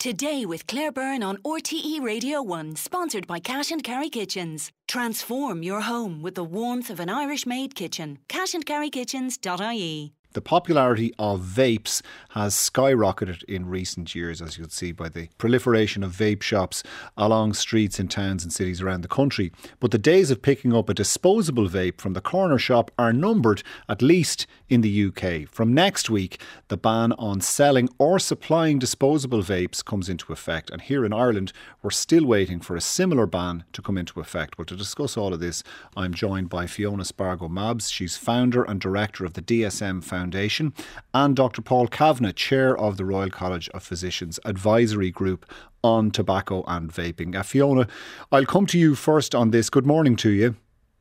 Today with Claire Byrne on RTE Radio 1, sponsored by Cash and Carry Kitchens. Transform your home with the warmth of an Irish-made kitchen. cashandcarrykitchens.ie. The popularity of vapes has skyrocketed in recent years, as you can see by the proliferation of vape shops along streets in towns and cities around the country. But the days of picking up a disposable vape from the corner shop are numbered, at least in the UK. From next week, the ban on selling or supplying disposable vapes comes into effect. And here in Ireland, we're still waiting for a similar ban to come into effect. Well, to discuss all of this, I'm joined by Fiona Spargo-Mabs. She's founder and director of the DSM Foundation, and Dr. Paul Kavanagh, chair of the Royal College of Physicians Advisory Group on Tobacco and Vaping. Fiona, I'll come to you first on this. Good morning to you.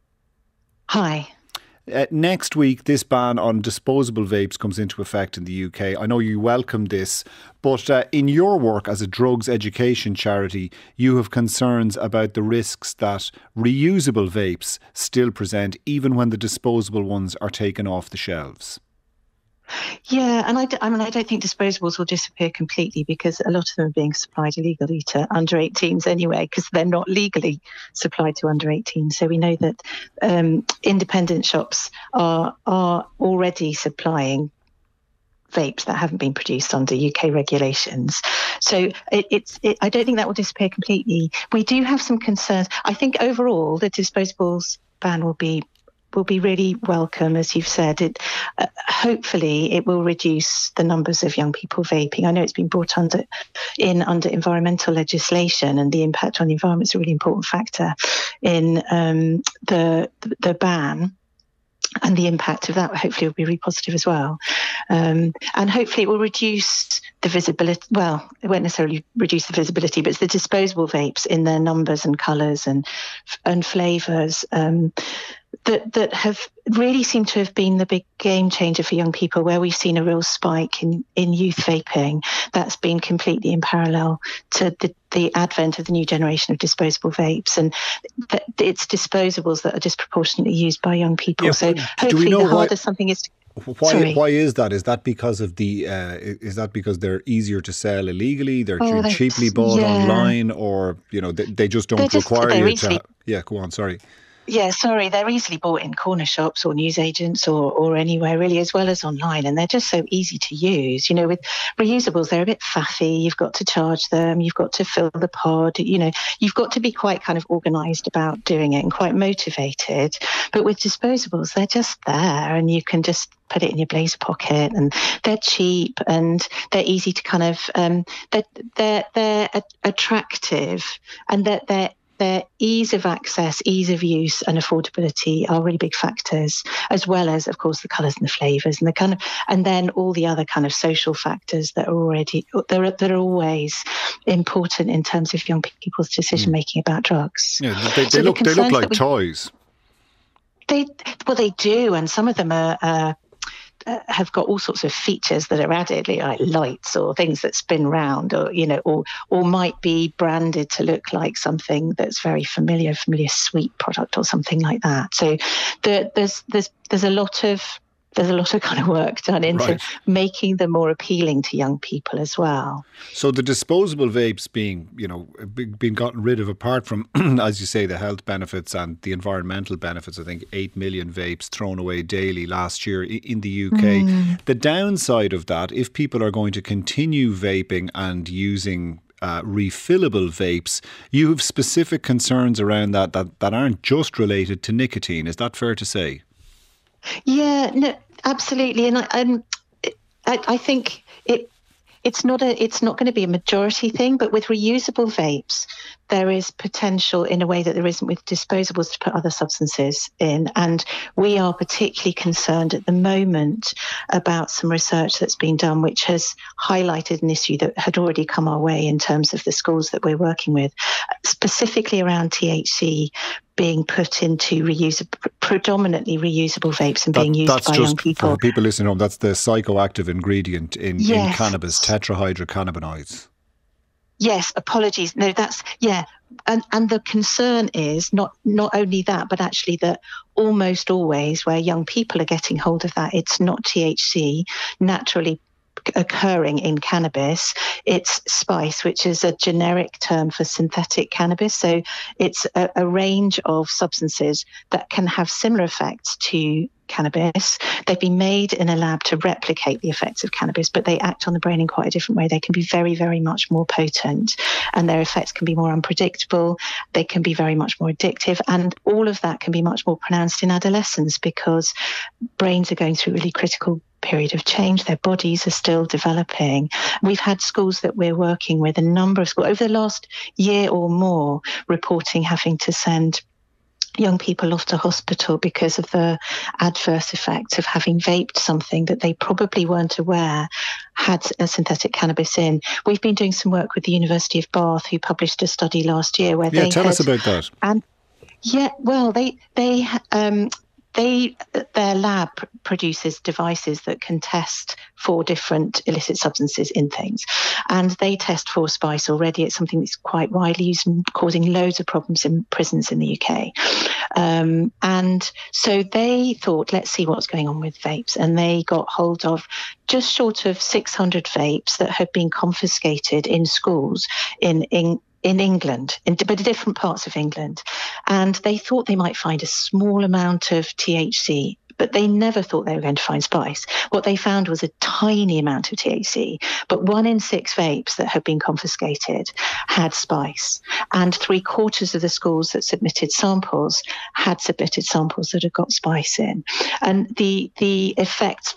Hi. Next week, this ban on disposable vapes comes into effect in the UK. I know you welcome this, but in your work as a drugs education charity, you have concerns about the risks that reusable vapes still present, even when the disposable ones are taken off the shelves. Yeah, and I don't think disposables will disappear completely, because a lot of them are being supplied illegally to under 18s anyway, because they're not legally supplied to under 18s. So we know that independent shops are already supplying vapes that haven't been produced under UK regulations. So I don't think that will disappear completely. We do have some concerns. I think overall the disposables ban will be really welcome, as you've said. Hopefully it will reduce the numbers of young people vaping. I know it's been brought under environmental legislation, and the impact on the environment is a really important factor in the ban. And the impact of that hopefully will be really positive as well. And hopefully it will reduce the visibility. Well, it won't necessarily reduce the visibility, but it's the disposable vapes in their numbers and colours and flavours that have really seemed to have been the big game changer for young people, where we've seen a real spike in youth vaping. That's been completely in parallel to the advent of the new generation of disposable vapes, and it's disposables that are disproportionately used by young people. Yeah, so hopefully the harder something is to... Why is that? Is that because of because they're easier to sell illegally? They're cheaply bought online, or they just don't require you to... Yeah, go on. Sorry. Yeah, sorry, they're easily bought in corner shops or newsagents or anywhere really, as well as online, and they're just so easy to use. With reusables, they're a bit faffy. You've got to charge them, you've got to fill the pod, you've got to be quite kind of organised about doing it and quite motivated. But with disposables, they're just there, and you can just put it in your blazer pocket, and they're cheap and they're easy to kind of they're attractive, and their ease of access, ease of use and affordability are really big factors, as well as, of course, the colours and the flavours and and then all the other kind of social factors that are always important in terms of young people's decision making about drugs. Yeah, they look like toys. They do, and some of them have got all sorts of features that are added, like lights or things that spin round, or might be branded to look like something that's very familiar sweet product or something like that. So there's a lot of kind of work done into making them more appealing to young people as well. So the disposable vapes being gotten rid of, apart from, as you say, the health benefits and the environmental benefits, I think 8 million vapes thrown away daily last year in the UK. The downside of that, if people are going to continue vaping and using refillable vapes, you have specific concerns around that aren't just related to nicotine. Is that fair to say? Yeah, no, absolutely, and I think it's not going to be a majority thing, but with reusable vapes, there is potential in a way that there isn't with disposables to put other substances in. And we are particularly concerned at the moment about some research that's been done, which has highlighted an issue that had already come our way in terms of the schools that we're working with, specifically around THC being put into predominantly reusable vapes and being used by young people. For people listening home, that's the psychoactive ingredient in cannabis, tetrahydrocannabinoids. Yes, apologies. No, that's, yeah. And the concern is not only that, but actually that almost always where young people are getting hold of that, it's not THC naturally occurring in cannabis. It's spice, which is a generic term for synthetic cannabis. So it's a range of substances that can have similar effects to cannabis. They've been made in a lab to replicate the effects of cannabis, but they act on the brain in quite a different way. They can be very, very much more potent, and their effects can be more unpredictable. They can be very much more addictive, and all of that can be much more pronounced in adolescence because brains are going through a really critical period of change. Their bodies are still developing. We've had schools that we're working with, a number of schools over the last year or more, reporting having to send young people off to hospital because of the adverse effects of having vaped something that they probably weren't aware had a synthetic cannabis in. We've been doing some work with the University of Bath, who published a study last year where tell us about that. And well, their lab produces devices that can test for different illicit substances in things. And they test for spice already. It's something that's quite widely used and causing loads of problems in prisons in the UK. And so they thought, let's see what's going on with vapes. And they got hold of just short of 600 vapes that had been confiscated in schools in England, but in different parts of England. And they thought they might find a small amount of THC, but they never thought they were going to find spice. What they found was a tiny amount of THC, but 1 in 6 vapes that had been confiscated had spice. And 3/4 of the schools that submitted samples had submitted samples that had got spice in. And the effects,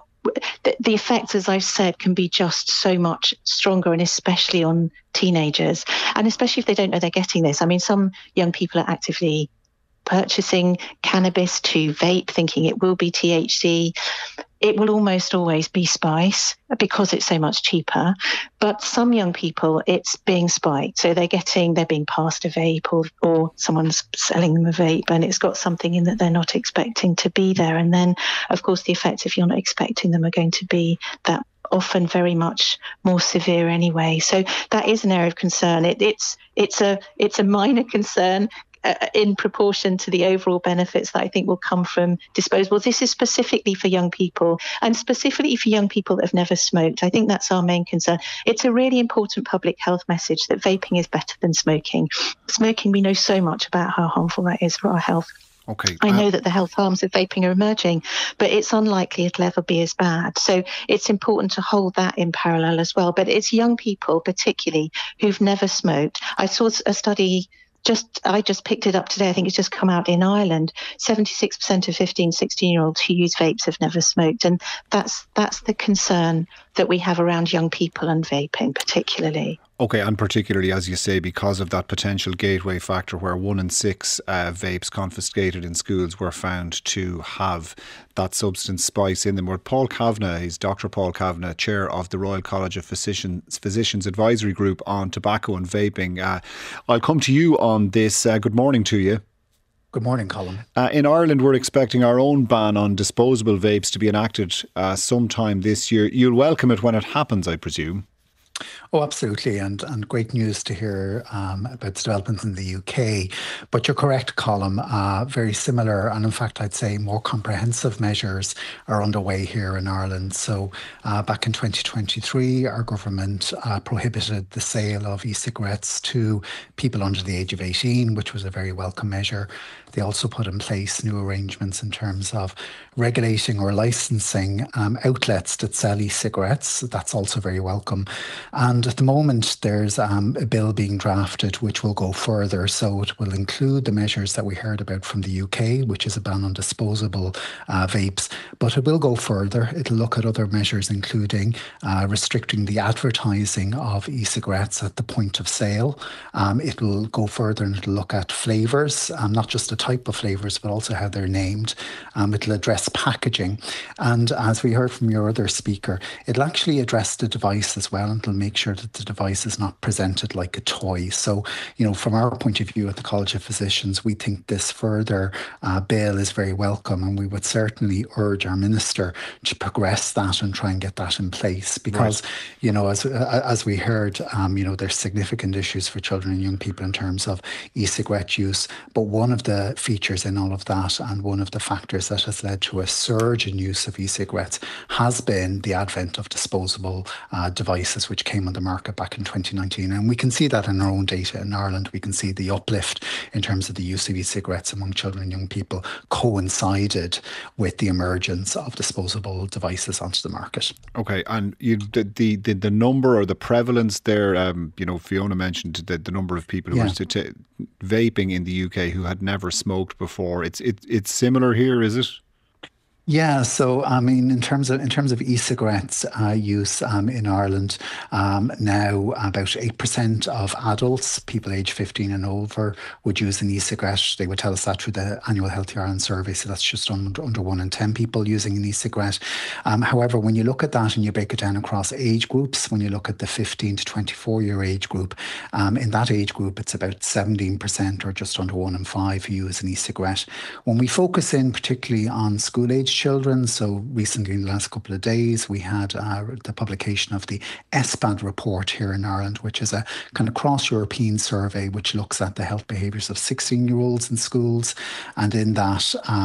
as I've said, can be just so much stronger, and especially on teenagers, and especially if they don't know they're getting this. I mean, some young people are actively purchasing cannabis to vape, thinking it will be THC. It will almost always be spice because it's so much cheaper. But some young people, it's being spiked. So they're being passed a vape, or someone's selling them a vape, and it's got something in that they're not expecting to be there. And then, of course, the effects, if you're not expecting them, are going to be that often very much more severe anyway. So that is an area of concern. It's a minor concern in proportion to the overall benefits that I think will come from disposables. This is specifically for young people, and specifically for young people that have never smoked. I think that's our main concern. It's a really important public health message that vaping is better than smoking. Smoking, we know so much about how harmful that is for our health. Okay. I know that the health harms of vaping are emerging, but it's unlikely it'll ever be as bad. So it's important to hold that in parallel as well. But it's young people, particularly, who've never smoked. I saw a study I just picked it up today. I think it's just come out in Ireland. 76% of 15, 16-year-olds who use vapes have never smoked. And that's the concern that we have around young people and vaping particularly. Okay, and particularly, as you say, because of that potential gateway factor where 1 in 6 vapes confiscated in schools were found to have that substance spice in them. We're Paul Kavanagh, he's Dr. Paul Kavanagh, Chair of the Royal College of Physicians Advisory Group on Tobacco and Vaping. I'll come to you on this. Good morning to you. Good morning, Colin. In Ireland, we're expecting our own ban on disposable vapes to be enacted sometime this year. You'll welcome it when it happens, I presume. Oh, absolutely. And great news to hear about the developments in the UK. But you're correct, Colin. Very similar, and in fact, I'd say more comprehensive measures are underway here in Ireland. So back in 2023, our government prohibited the sale of e-cigarettes to people under the age of 18, which was a very welcome measure. They also put in place new arrangements in terms of regulating or licensing outlets that sell e-cigarettes. That's also very welcome. And at the moment, there's a bill being drafted which will go further. So it will include the measures that we heard about from the UK, which is a ban on disposable vapes. But it will go further. It'll look at other measures, including restricting the advertising of e-cigarettes at the point of sale. It'll go further and it'll look at flavours, not just the type of flavours, but also how they're named. It'll address packaging. And as we heard from your other speaker, it'll actually address the device as well. And it'll it'll make sure that the device is not presented like a toy. So, from our point of view at the College of Physicians, we think this further bill is very welcome, and we would certainly urge our minister to progress that and try and get that in place, because, as we heard, there's significant issues for children and young people in terms of e-cigarette use. But one of the features in all of that, and one of the factors that has led to a surge in use of e-cigarettes, has been the advent of disposable devices, which came on the market back in 2019. And we can see that in our own data in Ireland. We can see the uplift in terms of the use of e-cigarettes among children and young people coincided with the emergence of disposable devices onto the market. Okay, and the number or the prevalence there, Fiona mentioned the number of people who are vaping in the UK who had never smoked before. It's similar here, is it? Yeah, so in terms of e-cigarettes use in Ireland, now about 8% of adults, people aged 15 and over, would use an e-cigarette. They would tell us that through the annual Healthy Ireland survey. So that's just under 1 in 10 people using an e-cigarette. However, when you look at that and you break it down across age groups, when you look at the 15 to 24-year age group, in that age group, it's about 17%, or just under 1 in 5 who use an e-cigarette. When we focus in particularly on school-age children, so recently in the last couple of days we had the publication of the ESPAD report here in Ireland, which is a kind of cross-European survey which looks at the health behaviours of 16-year-olds in schools, and in that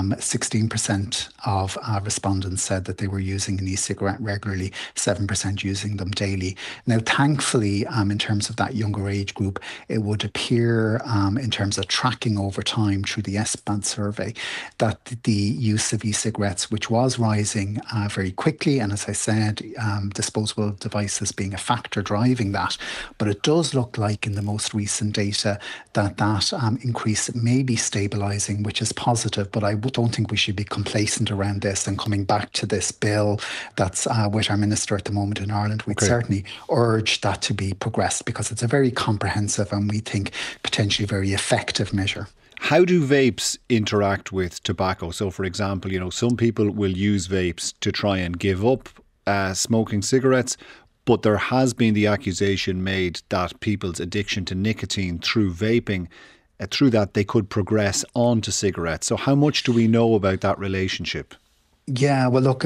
16% of respondents said that they were using an e-cigarette regularly, 7% using them daily. Now thankfully, in terms of that younger age group, it would appear in terms of tracking over time through the ESPAD survey that the use of e-cigarettes, which was rising very quickly, and as I said, disposable devices being a factor driving that. But it does look like in the most recent data that increase may be stabilising, which is positive. But I don't think we should be complacent around this. And coming back to this bill that's with our minister at the moment in Ireland, we'd certainly urge that to be progressed, because it's a very comprehensive and we think potentially very effective measure. How do vapes interact with tobacco? So, for example, some people will use vapes to try and give up smoking cigarettes, but there has been the accusation made that people's addiction to nicotine through vaping, through that they could progress onto cigarettes. So how much do we know about that relationship? Yeah, well, look,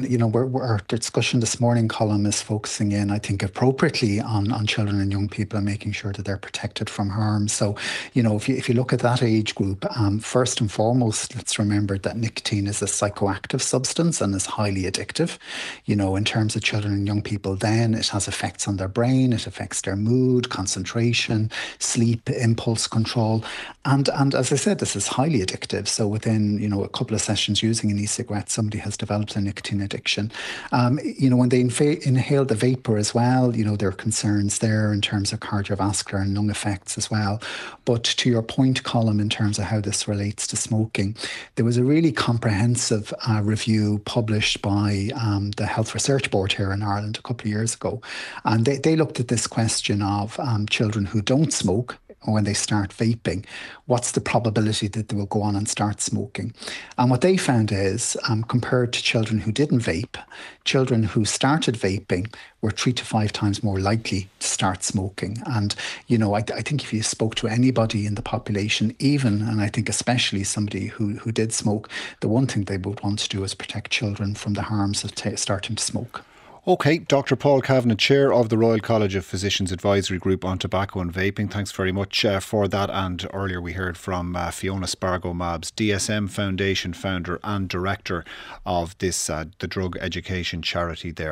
our discussion this morning, Colm, is focusing in, I think, appropriately on children and young people and making sure that they're protected from harm. So, if you look at that age group, first and foremost, let's remember that nicotine is a psychoactive substance and is highly addictive. In terms of children and young people, then it has effects on their brain, it affects their mood, concentration, sleep, impulse control. And as I said, this is highly addictive. So within, a couple of sessions using an e-cigarette, somebody has developed a nicotine addiction. When they inhale the vapor as well, there are concerns there in terms of cardiovascular and lung effects as well. But to your point, Colm, in terms of how this relates to smoking, there was a really comprehensive review published by the Health Research Board here in Ireland a couple of years ago. And they looked at this question of children who don't smoke, when they start vaping, what's the probability that they will go on and start smoking? And what they found is, compared to children who didn't vape, children who started vaping were 3 to 5 times more likely to start smoking. And, I think if you spoke to anybody in the population, even, and I think especially somebody who did smoke, the one thing they would want to do is protect children from the harms of starting to smoke. OK, Dr. Paul Kavanagh, Chair of the Royal College of Physicians Advisory Group on Tobacco and Vaping. Thanks very much for that. And earlier we heard from Fiona Spargo-Mabs, DSM Foundation founder and director of this the drug education charity there.